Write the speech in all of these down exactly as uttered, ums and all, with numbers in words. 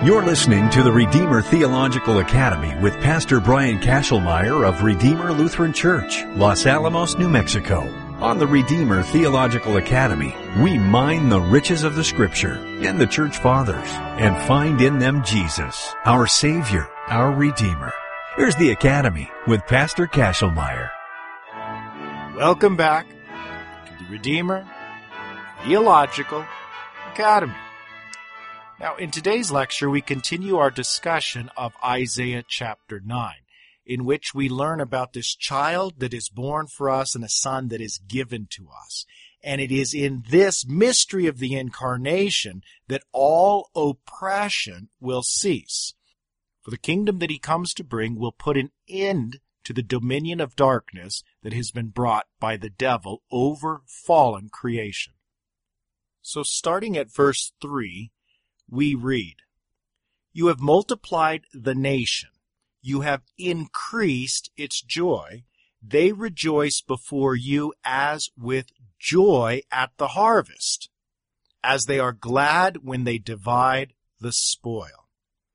You're listening to the Redeemer Theological Academy with Pastor Brian Kashelmeyer of Redeemer Lutheran Church, Los Alamos, New Mexico. On the Redeemer Theological Academy, we mine the riches of the Scripture and the Church Fathers and find in them Jesus, our Savior, our Redeemer. Here's the Academy with Pastor Kashelmeyer. Welcome back to the Redeemer Theological Academy. Now, in today's lecture, we continue our discussion of Isaiah chapter nine, in which we learn about this child that is born for us and a son that is given to us. And it is in this mystery of the incarnation that all oppression will cease. For the kingdom that he comes to bring will put an end to the dominion of darkness that has been brought by the devil over fallen creation. So starting at verse three, we read, "You have multiplied the nation. You have increased its joy. They rejoice before you as with joy at the harvest, as they are glad when they divide the spoil."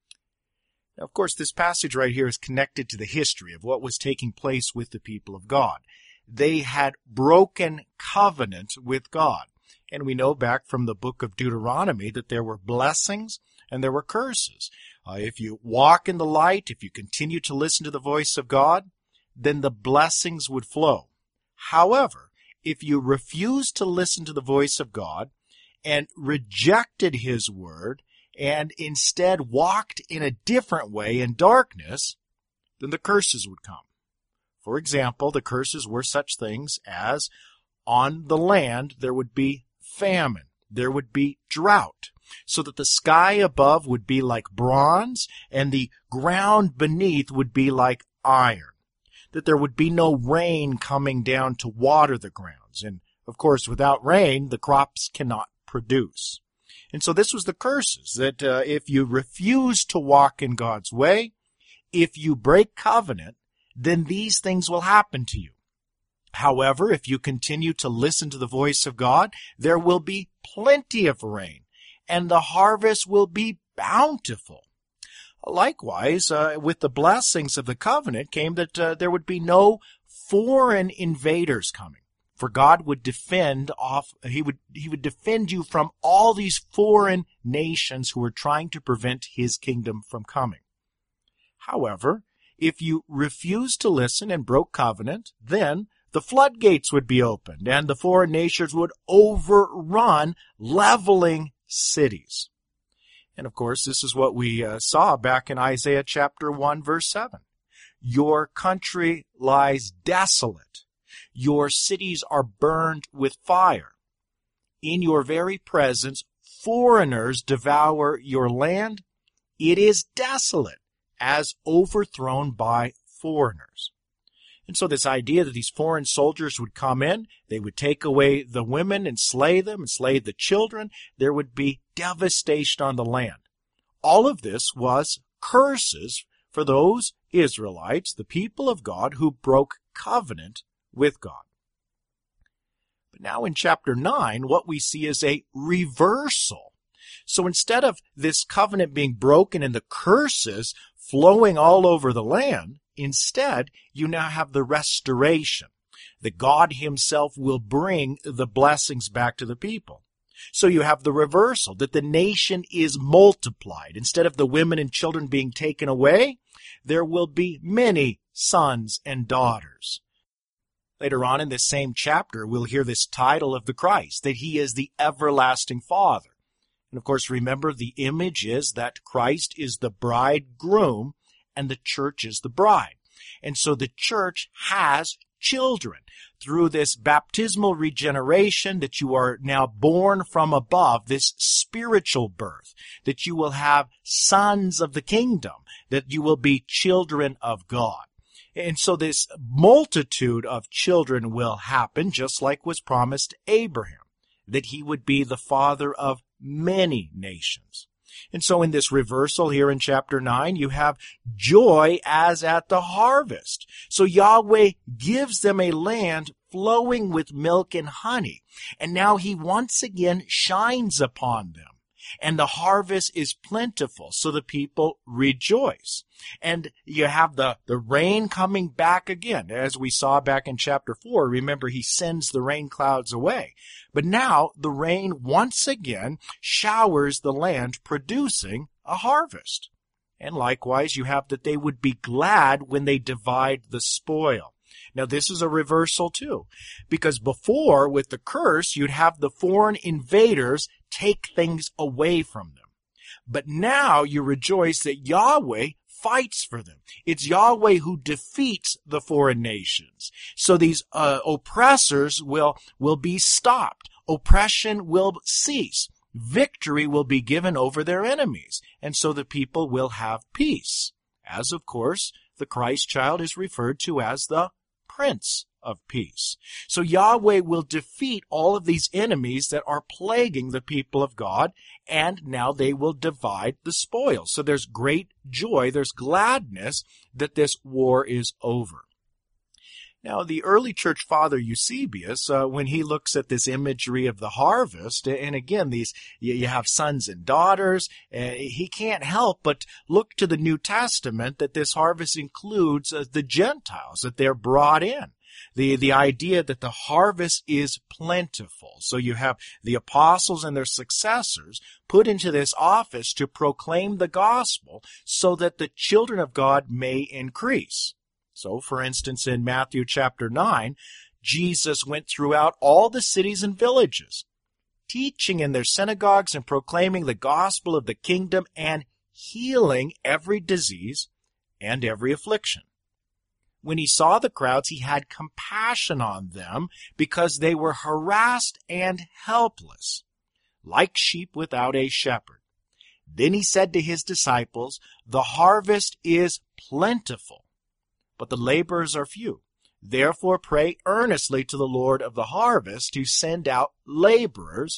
Now, of course, this passage right here is connected to the history of what was taking place with the people of God. They had broken covenant with God. And we know back from the book of Deuteronomy that there were blessings and there were curses. Uh, if you walk in the light, if you continue to listen to the voice of God, then the blessings would flow. However, if you refuse to listen to the voice of God and rejected His word and instead walked in a different way in darkness, then the curses would come. For example, the curses were such things as on the land there would be famine, there would be drought, so that the sky above would be like bronze and the ground beneath would be like iron, that there would be no rain coming down to water the grounds. And of course, without rain, the crops cannot produce. And so this was the curses, that uh, if you refuse to walk in God's way, if you break covenant, then these things will happen to you. However, if you continue to listen to the voice of God, there will be plenty of rain, and the harvest will be bountiful. Likewise, uh, with the blessings of the covenant came that uh, there would be no foreign invaders coming, for God would defend off. He would He would defend you from all these foreign nations who were trying to prevent His kingdom from coming. However, if you refused to listen and broke covenant, then the floodgates would be opened, and the foreign nations would overrun leveling cities. And of course, this is what we uh, saw back in Isaiah chapter one, verse seven. Your country lies desolate. Your cities are burned with fire. In your very presence, foreigners devour your land. It is desolate, as overthrown by foreigners. And so this idea that these foreign soldiers would come in, they would take away the women and slay them and slay the children, there would be devastation on the land. All of this was curses for those Israelites, the people of God, who broke covenant with God. But now in chapter nine, what we see is a reversal. So instead of this covenant being broken and the curses flowing all over the land, instead, you now have the restoration, that God Himself will bring the blessings back to the people. So you have the reversal, that the nation is multiplied. Instead of the women and children being taken away, there will be many sons and daughters. Later on in this same chapter, we'll hear this title of the Christ, that He is the everlasting Father. And of course, remember, the image is that Christ is the bridegroom and the church is the bride. And so the church has children through this baptismal regeneration, that you are now born from above, this spiritual birth, that you will have sons of the kingdom, that you will be children of God. And so this multitude of children will happen, just like was promised to Abraham, that he would be the father of many nations. And so in this reversal here in chapter nine, you have joy as at the harvest. So Yahweh gives them a land flowing with milk and honey. And now He once again shines upon them. and the harvest is plentiful, so the people rejoice. And you have the, the rain coming back again, as we saw back in chapter four. Remember, he sends the rain clouds away. But now the rain once again showers the land, producing a harvest. And likewise, you have that they would be glad when they divide the spoil. Now, this is a reversal too, because before, with the curse, you'd have the foreign invaders take things away from them. But now you rejoice that Yahweh fights for them. It's Yahweh who defeats the foreign nations. So these uh, oppressors will, will be stopped. Oppression will cease. Victory will be given over their enemies. And so the people will have peace. As, of course, the Christ child is referred to as the Prince of Peace. So Yahweh will defeat all of these enemies that are plaguing the people of God, and now they will divide the spoils. So there's great joy, there's gladness that this war is over. Now, the early church father Eusebius, uh, when he looks at this imagery of the harvest, and again, these you, you have sons and daughters, uh, he can't help but look to the New Testament that this harvest includes uh, the Gentiles, that they're brought in. The, the idea that the harvest is plentiful. So you have the apostles and their successors put into this office to proclaim the gospel so that the children of God may increase. So, for instance, in Matthew chapter nine, Jesus went throughout all the cities and villages, teaching in their synagogues and proclaiming the gospel of the kingdom and healing every disease and every affliction. When he saw the crowds, he had compassion on them because they were harassed and helpless, like sheep without a shepherd. Then he said to his disciples, "The harvest is plentiful, but the laborers are few. Therefore pray earnestly to the Lord of the harvest to send out laborers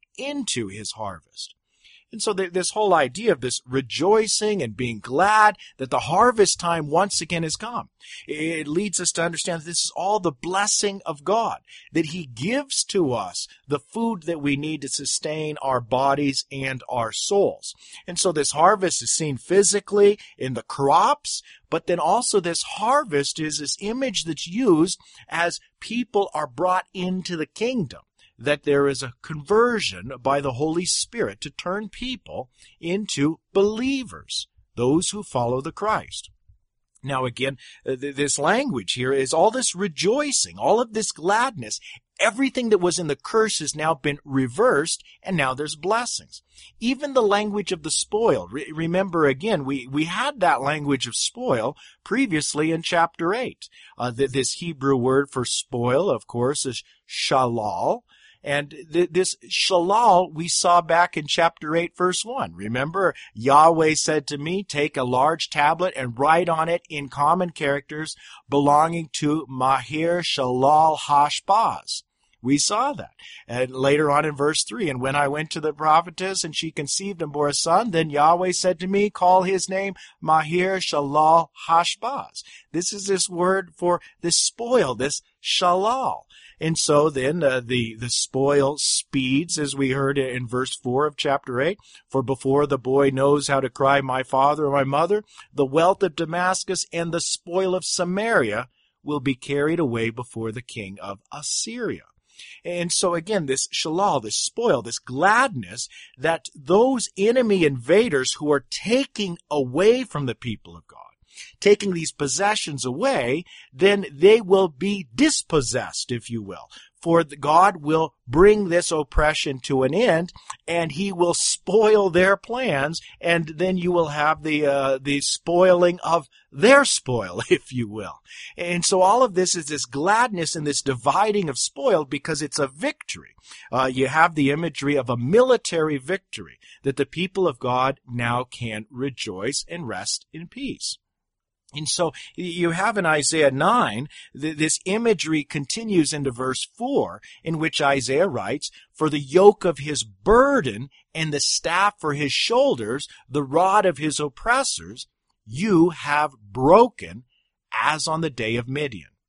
into his harvest." And so this whole idea of this rejoicing and being glad that the harvest time once again has come, it leads us to understand that this is all the blessing of God, that he gives to us the food that we need to sustain our bodies and our souls. And so this harvest is seen physically in the crops, but then also this harvest is this image that's used as people are brought into the kingdom, that there is a conversion by the Holy Spirit to turn people into believers, those who follow the Christ. Now again, th- this language here is all this rejoicing, all of this gladness. Everything that was in the curse has now been reversed, and now there's blessings. Even the language of the spoil. Re- remember again, we, we had that language of spoil previously in chapter eight. Uh, th- this Hebrew word for spoil, of course, is shalal. And th- this shalal we saw back in chapter eight, verse one. Remember, Yahweh said to me, "Take a large tablet and write on it in common characters belonging to Mahir Shalal Hashbaz." We saw that. And later on in verse three, "And when I went to the prophetess and she conceived and bore a son, then Yahweh said to me, call his name Mahir Shalal Hashbaz." This is this word for this spoil, this shalal. And so then uh, the, the spoil speeds, as we heard in verse four of chapter eight. "For before the boy knows how to cry, my father or my mother, the wealth of Damascus and the spoil of Samaria will be carried away before the king of Assyria." And so again, this shalal, this spoil, this gladness that those enemy invaders who are taking away from the people of God, taking these possessions away, then they will be dispossessed, if you will. For God will bring this oppression to an end, and he will spoil their plans, and then you will have the uh, the spoiling of their spoil, if you will. And so all of this is this gladness and this dividing of spoil because it's a victory. Uh, you have the imagery of a military victory, that the people of God now can rejoice and rest in peace. And so you have in Isaiah nine, this imagery continues into verse four, in which Isaiah writes, "For the yoke of his burden and the staff for his shoulders, the rod of his oppressors, you have broken as on the day of Midian."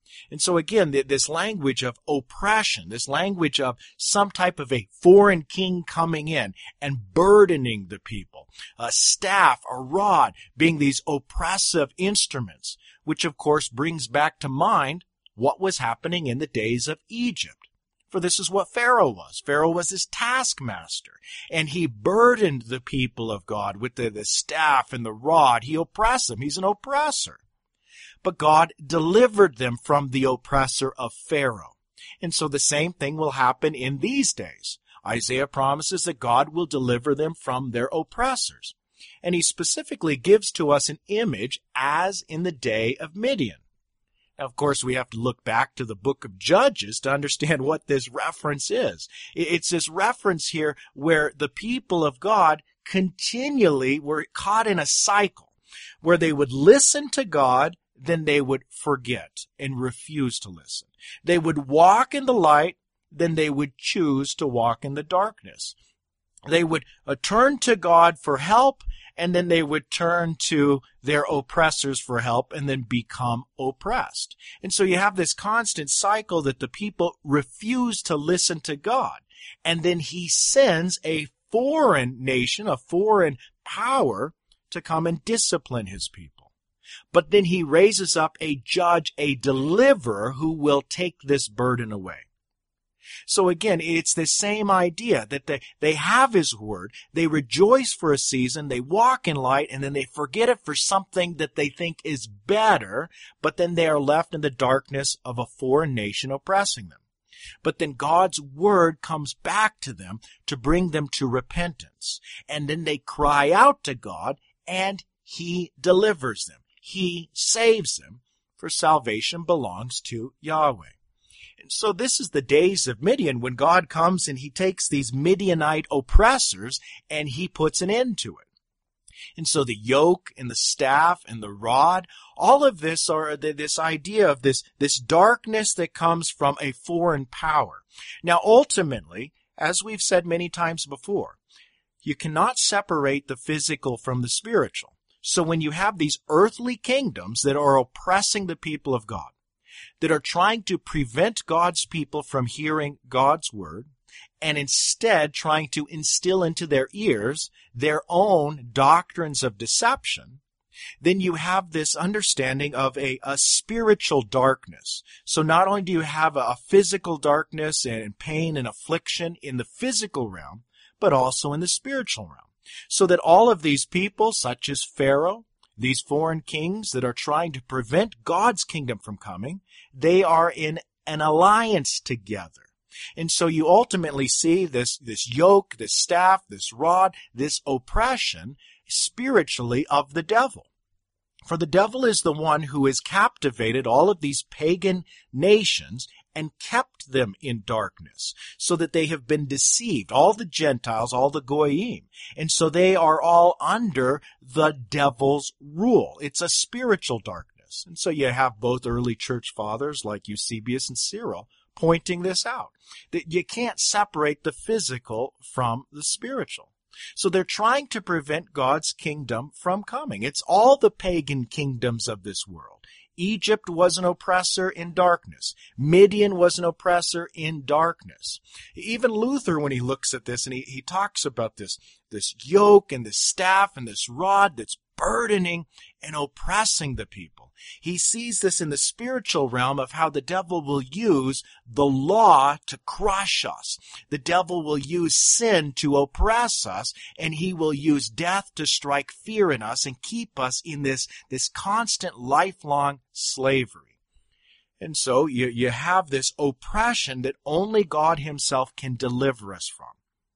And so again, this language of oppression, this language of some type of a foreign king coming in and burdening the people, a staff, a rod being these oppressive instruments, which of course brings back to mind what was happening in the days of Egypt. For this is what Pharaoh was. Pharaoh was his taskmaster, and he burdened the people of God with the, the staff and the rod. He oppressed them. He's an oppressor. But God delivered them from the oppressor of Pharaoh. And so the same thing will happen in these days. Isaiah promises that God will deliver them from their oppressors. And he specifically gives to us an image as in the day of Midian. Now, of course, we have to look back to the book of Judges to understand what this reference is. It's this reference here where the people of God continually were caught in a cycle where they would listen to God, then they would forget and refuse to listen. They would walk in the light, then they would choose to walk in the darkness. They would uh, turn to God for help, and then they would turn to their oppressors for help and then become oppressed. And so you have this constant cycle that the people refuse to listen to God. And then he sends a foreign nation, a foreign power, to come and discipline his people. But then he raises up a judge, a deliverer, who will take this burden away. So again, it's the same idea that they, they have his word, they rejoice for a season, they walk in light, and then they forget it for something that they think is better, but then they are left in the darkness of a foreign nation oppressing them. But then God's word comes back to them to bring them to repentance. And then they cry out to God, and he delivers them. He saves them, for salvation belongs to Yahweh. And so this is the days of Midian, when God comes and he takes these Midianite oppressors and he puts an end to it. And so the yoke and the staff and the rod, all of this are this idea of this, this darkness that comes from a foreign power. Now ultimately, as we've said many times before, you cannot separate the physical from the spiritual. So when you have these earthly kingdoms that are oppressing the people of God, that are trying to prevent God's people from hearing God's word, and instead trying to instill into their ears their own doctrines of deception, then you have this understanding of a, a spiritual darkness. So not only do you have a, a physical darkness and pain and affliction in the physical realm, but also in the spiritual realm. So that all of these people, such as Pharaoh, these foreign kings that are trying to prevent God's kingdom from coming, they are in an alliance together. And so you ultimately see this, this yoke, this staff, this rod, this oppression spiritually of the devil. For the devil is the one who has captivated all of these pagan nations and kept them in darkness, so that they have been deceived, all the Gentiles, all the Goyim. And so they are all under the devil's rule. It's a spiritual darkness. And so you have both early church fathers like Eusebius and Cyril pointing this out, that you can't separate the physical from the spiritual. So they're trying to prevent God's kingdom from coming. It's all the pagan kingdoms of this world. Egypt was an oppressor in darkness. Midian was an oppressor in darkness. Even Luther, when he looks at this and he, he talks about this, this yoke and this staff and this rod that's burdening and oppressing the people, he sees this in the spiritual realm of how the devil will use the law to crush us. The devil will use sin to oppress us, and he will use death to strike fear in us and keep us in this, this constant lifelong slavery. And so you, you have this oppression that only God himself can deliver us from.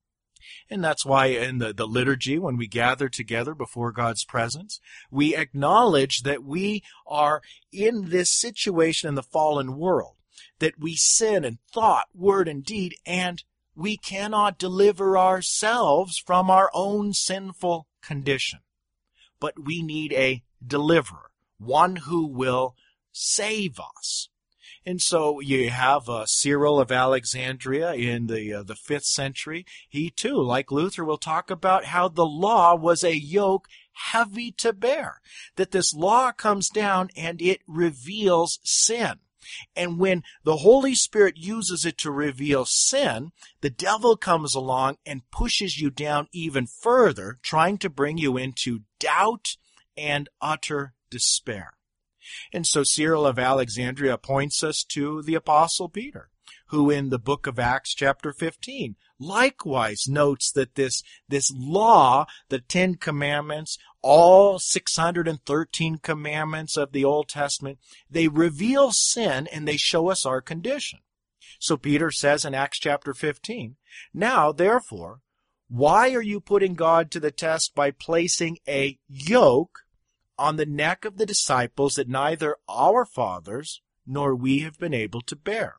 And that's why in the, the liturgy, when we gather together before God's presence, we acknowledge that we are in this situation in the fallen world, that we sin in thought, word, and deed, and we cannot deliver ourselves from our own sinful condition. But we need a deliverer, one who will save us. And so you have uh, Cyril of Alexandria in the uh, the fifth century. He too, like Luther, will talk about how the law was a yoke heavy to bear. That this law comes down and it reveals sin. And when the Holy Spirit uses it to reveal sin, the devil comes along and pushes you down even further, trying to bring you into doubt and utter despair. And so Cyril of Alexandria points us to the Apostle Peter, who in the book of Acts chapter fifteen likewise notes that this, this law, the Ten Commandments, all six hundred thirteen commandments of the Old Testament, they reveal sin and they show us our condition. So Peter says in Acts chapter fifteen, "Now, therefore, why are you putting God to the test by placing a yoke on the neck of the disciples that neither our fathers nor we have been able to bear?"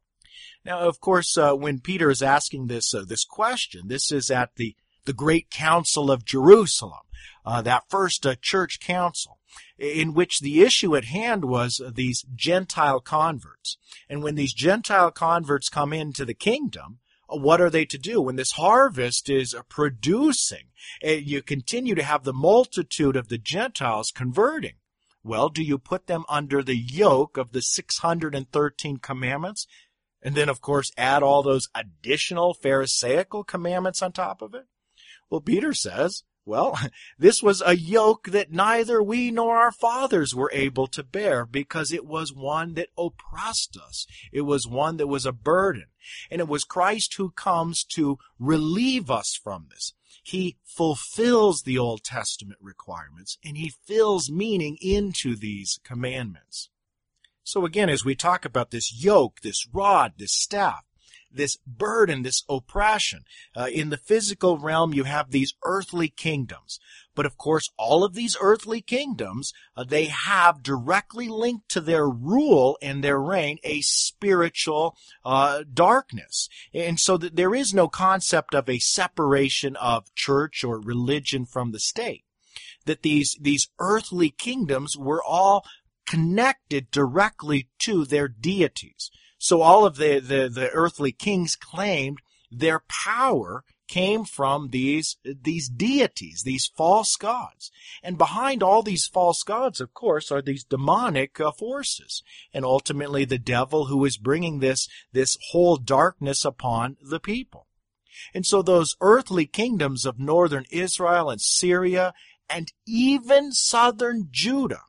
Now, of course, uh, when Peter is asking this uh, this question, this is at the, the Great Council of Jerusalem, uh, that first uh, church council, in which the issue at hand was uh, these Gentile converts. And when these Gentile converts come into the kingdom, uh, what are they to do? When this harvest is uh, producing, uh, you continue to have the multitude of the Gentiles converting. Well, do you put them under the yoke of the six hundred thirteen commandments? And then, of course, add all those additional Pharisaical commandments on top of it? Well, Peter says, well, this was a yoke that neither we nor our fathers were able to bear, because it was one that oppressed us. It was one that was a burden. And it was Christ who comes to relieve us from this. He fulfills the Old Testament requirements, and he fills meaning into these commandments. So again, as we talk about this yoke, this rod, this staff, this burden, this oppression, uh, in the physical realm you have these earthly kingdoms. But of course, all of these earthly kingdoms, uh, they have directly linked to their rule and their reign a spiritual uh, darkness. And so that there is no concept of a separation of church or religion from the state. That these, these earthly kingdoms were all connected directly to their deities. So all of the, the, the earthly kings claimed their power came from these, these deities, these false gods. And behind all these false gods, of course, are these demonic uh, forces. And ultimately the devil who is bringing this, this whole darkness upon the people. And so those earthly kingdoms of northern Israel and Syria and even southern Judah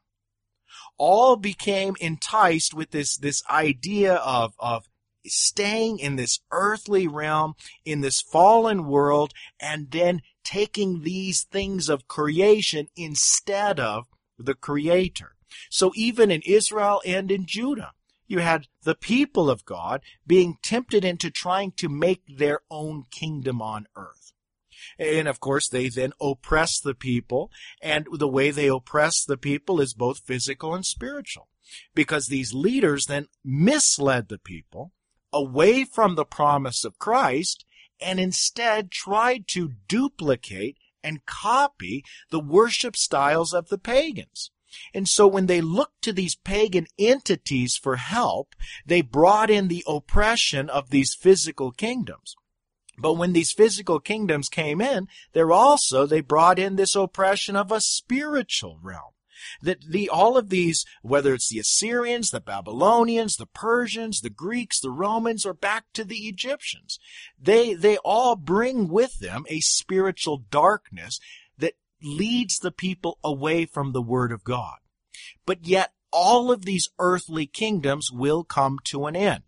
all became enticed with this, this idea of, of staying in this earthly realm, in this fallen world, and then taking these things of creation instead of the Creator. So even in Israel and in Judah, you had the people of God being tempted into trying to make their own kingdom on earth. And of course, they then oppress the people, and the way they oppress the people is both physical and spiritual, because these leaders then misled the people away from the promise of Christ and instead tried to duplicate and copy the worship styles of the pagans. And so when they looked to these pagan entities for help, they brought in the oppression of these physical kingdoms. But when these physical kingdoms came in, they're also, they brought in this oppression of a spiritual realm. That the, all of these, whether it's the Assyrians, the Babylonians, the Persians, the Greeks, the Romans, or back to the Egyptians, they, they all bring with them a spiritual darkness that leads the people away from the Word of God. But yet, all of these earthly kingdoms will come to an end.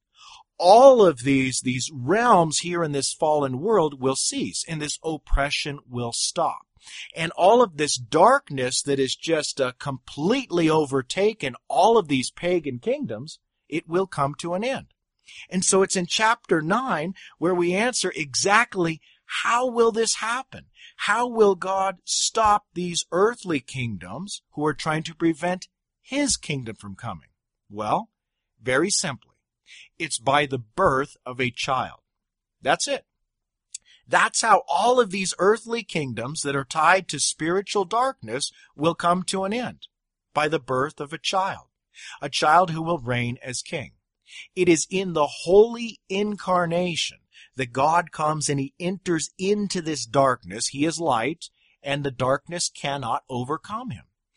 All of these, these realms here in this fallen world will cease, and this oppression will stop. And all of this darkness that is just uh, completely overtaken all of these pagan kingdoms, it will come to an end. And so it's in chapter nine where we answer exactly how will this happen? How will God stop these earthly kingdoms who are trying to prevent His kingdom from coming? Well, very simply. It's by the birth of a child. That's it. That's how all of these earthly kingdoms that are tied to spiritual darkness will come to an end. By the birth of a child. A child who will reign as king. It is in the holy incarnation that God comes and He enters into this darkness. He is light, and the darkness cannot overcome Him.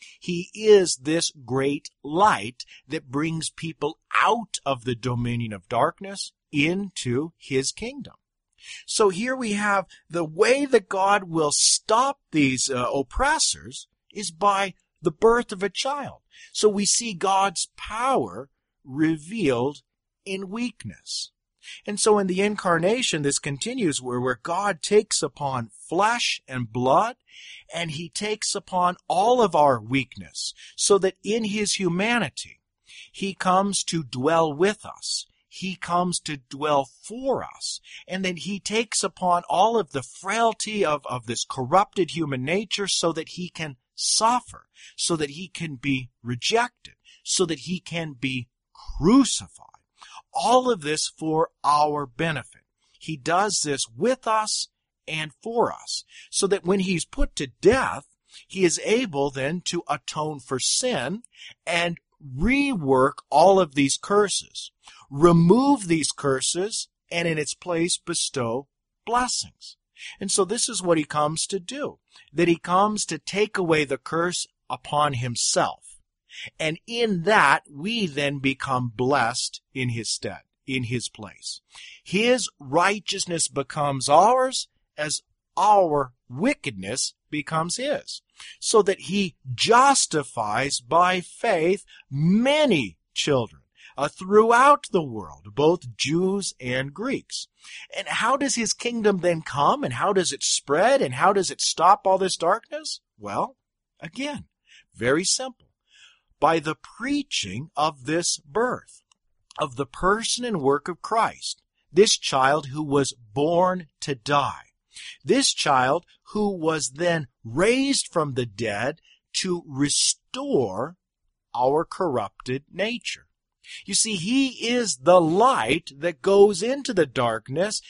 He is this great light that brings people out of the dominion of darkness into his kingdom. So here we have the way that God will stop these uh, oppressors is by the birth of a child. So we see God's power revealed in weakness. And so in the incarnation, this continues where, where God takes upon flesh and blood, and he takes upon all of our weakness, so that in his humanity, he comes to dwell with us. He comes to dwell for us. And then he takes upon all of the frailty of, of this corrupted human nature so that he can suffer, so that he can be rejected, so that he can be crucified. All of this for our benefit. He does this with us and for us, so that when he's put to death, he is able then to atone for sin and rework all of these curses, remove these curses, and in its place bestow blessings. And so this is what he comes to do, that he comes to take away the curse upon himself. And in that, we then become blessed in his stead, in his place. His righteousness becomes ours as our wickedness becomes his, so that he justifies by faith many children uh, throughout the world, both Jews and Greeks. And how does his kingdom then come, and how does it spread, and how does it stop all this darkness? Well, again, very simple. By the preaching of this birth, of the person and work of Christ, this child who was born to die, this child who was then raised from the dead to restore our corrupted nature. You see, he is the light that goes into the darkness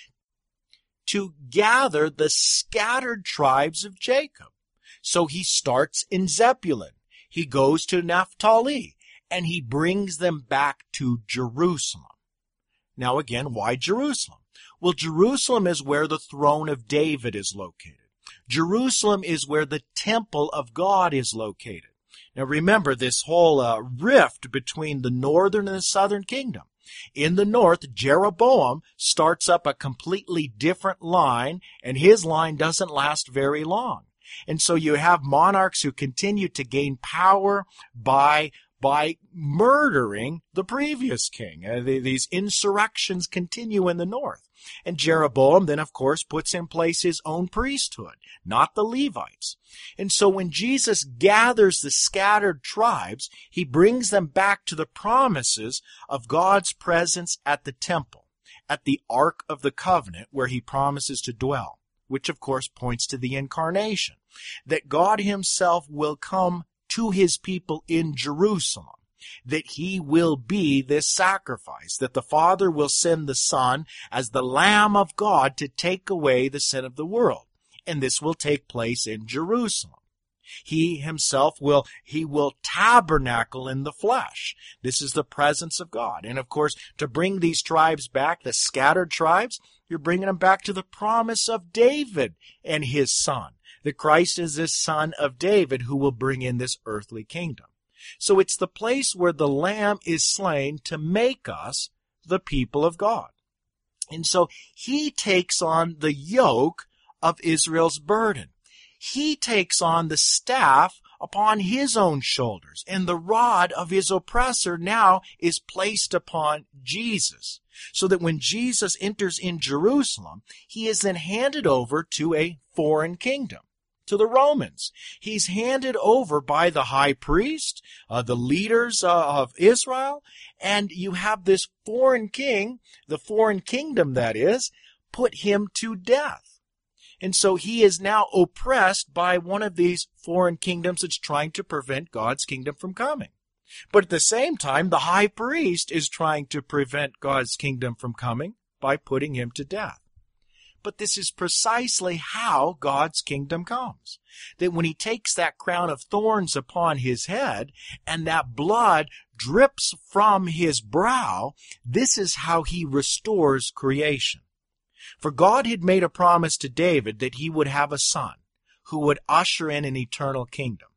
to gather the scattered tribes of Jacob. So he starts in Zebulun. He goes to Naphtali, and he brings them back to Jerusalem. Now again, why Jerusalem? Well, Jerusalem is where the throne of David is located. Jerusalem is where the temple of God is located. Now remember this whole uh, rift between the northern and the southern kingdom. In the north, Jeroboam starts up a completely different line, and his line doesn't last very long. And so you have monarchs who continue to gain power by by murdering the previous king. Uh, the, these insurrections continue in the north. And Jeroboam then, of course, puts in place his own priesthood, not the Levites. And so when Jesus gathers the scattered tribes, he brings them back to the promises of God's presence at the temple, at the Ark of the Covenant, where he promises to dwell, which of course points to the incarnation, that God himself will come to his people in Jerusalem, that he will be this sacrifice, that the Father will send the Son as the Lamb of God to take away the sin of the world. And this will take place in Jerusalem. He himself will, he will tabernacle in the flesh. This is the presence of God. And of course, to bring these tribes back, the scattered tribes, you're bringing them back to the promise of David and his son. That Christ is this son of David who will bring in this earthly kingdom. So it's the place where the Lamb is slain to make us the people of God. And so he takes on the yoke of Israel's burden. He takes on the staff upon his own shoulders, and the rod of his oppressor now is placed upon Jesus. So that when Jesus enters in Jerusalem, he is then handed over to a foreign kingdom, to the Romans. He's handed over by the high priest, uh, the leaders uh, of Israel, and you have this foreign king, the foreign kingdom that is, put him to death. And so he is now oppressed by one of these foreign kingdoms that's trying to prevent God's kingdom from coming. But at the same time, the high priest is trying to prevent God's kingdom from coming by putting him to death. But this is precisely how God's kingdom comes. That when he takes that crown of thorns upon his head and that blood drips from his brow, this is how he restores creation. For God had made a promise to David that he would have a son who would usher in an eternal kingdom.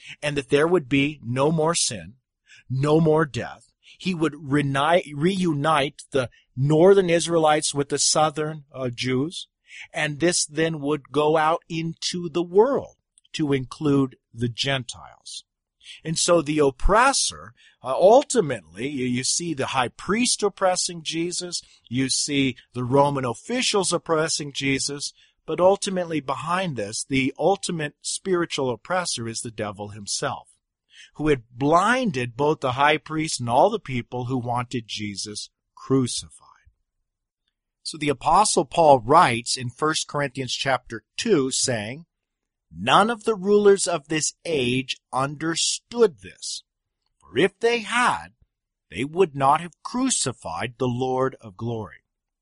and that there would be no more sin, no more death. He would reunite, reunite the northern Israelites with the southern uh, Jews, and this then would go out into the world to include the Gentiles. And so the oppressor, uh, ultimately, you, you see the high priest oppressing Jesus, you see the Roman officials oppressing Jesus, but ultimately behind this, the ultimate spiritual oppressor is the devil himself, who had blinded both the high priest and all the people who wanted Jesus crucified. So the Apostle Paul writes in First Corinthians chapter two, saying, "None of the rulers of this age understood this, for if they had, they would not have crucified the Lord of glory."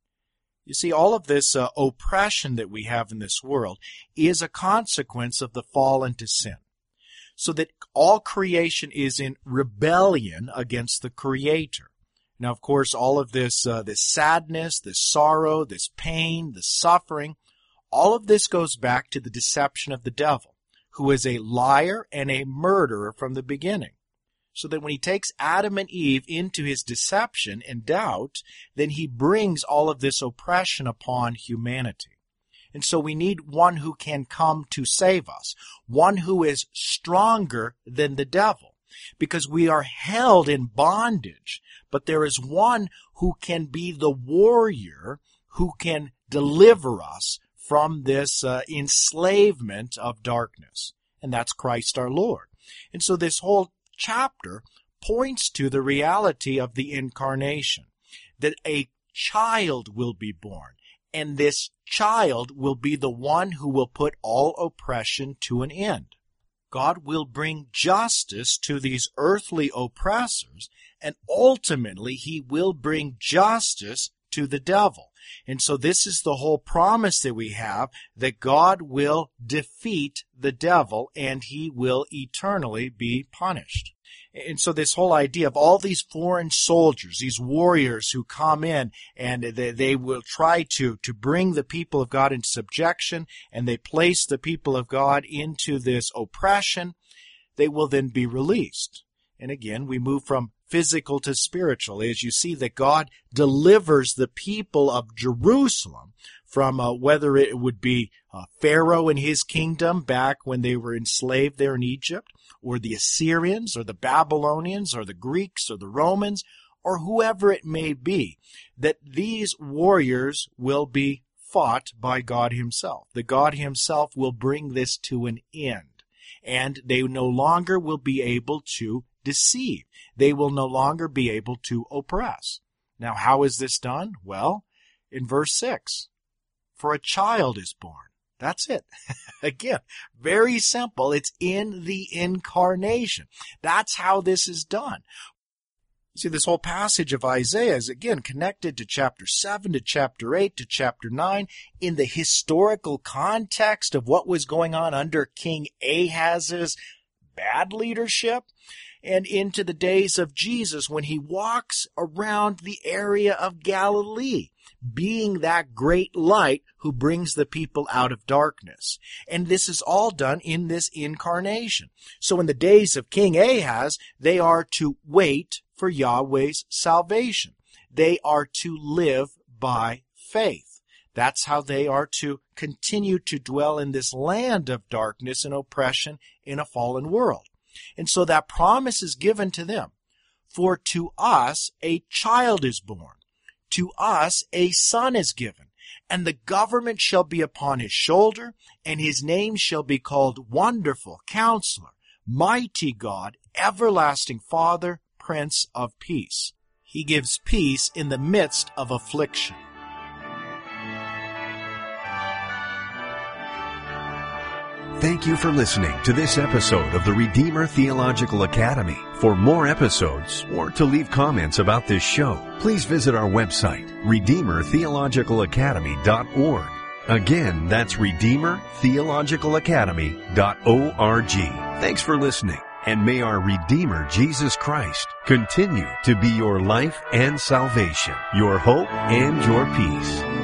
You see, all of this uh, oppression that we have in this world is a consequence of the fall into sin, so that all creation is in rebellion against the Creator. Now, of course, all of this, uh, this sadness, this sorrow, this pain, this suffering, all of this goes back to the deception of the devil, who is a liar and a murderer from the beginning. So that when he takes Adam and Eve into his deception and doubt, then he brings all of this oppression upon humanity. And so we need one who can come to save us, one who is stronger than the devil, because we are held in bondage. But there is one who can be the warrior who can deliver us from this uh, enslavement of darkness. And that's Christ our Lord. And so this whole chapter points to the reality of the incarnation, that a child will be born, and this child will be the one who will put all oppression to an end. God will bring justice to these earthly oppressors, and ultimately he will bring justice to the devil. And so this is the whole promise that we have, that God will defeat the devil and he will eternally be punished. And so this whole idea of all these foreign soldiers, these warriors who come in and they, they will try to, to bring the people of God into subjection, and they place the people of God into this oppression, they will then be released. And again, we move from physical to spiritual, as you see that God delivers the people of Jerusalem from uh, whether it would be uh, Pharaoh and his kingdom back when they were enslaved there in Egypt, or the Assyrians, or the Babylonians, or the Greeks, or the Romans, or whoever it may be, that these warriors will be fought by God himself. That God himself will bring this to an end, and they no longer will be able to deceive. They will no longer be able to oppress. Now, how is this done? Well, in verse six, "For a child is born." That's it. Again, very simple. It's in the incarnation. That's how this is done. See, this whole passage of Isaiah is, again, connected to chapter seven, to chapter eight, to chapter nine, in the historical context of what was going on under King Ahaz's bad leadership, and into the days of Jesus when he walks around the area of Galilee, being that great light who brings the people out of darkness. And this is all done in this incarnation. So in the days of King Ahaz, they are to wait for Yahweh's salvation. They are to live by faith. That's how they are to continue to dwell in this land of darkness and oppression in a fallen world. And so that promise is given to them. For to us a child is born. To us a son is given. And the government shall be upon his shoulder, and his name shall be called Wonderful, Counselor, Mighty God, Everlasting Father, Prince of Peace. He gives peace in the midst of affliction. Thank you for listening to this episode of the Redeemer Theological Academy. For more episodes or to leave comments about this show, please visit our website, redeemer theological academy dot org. Again, that's redeemer theological academy dot org. Thanks for listening, and may our Redeemer Jesus Christ continue to be your life and salvation, your hope and your peace.